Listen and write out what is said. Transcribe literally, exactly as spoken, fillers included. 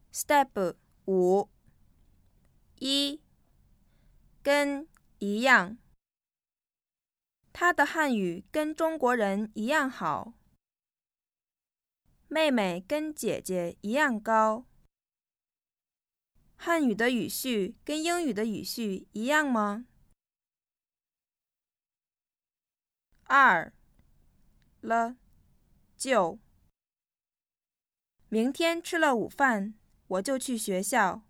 Step 五，一，跟一样。他的汉语跟中国人一样好。妹妹跟姐姐一样高。汉语的语序跟英语的语序一样吗？二，了，就。明天吃了午饭，我就去学校。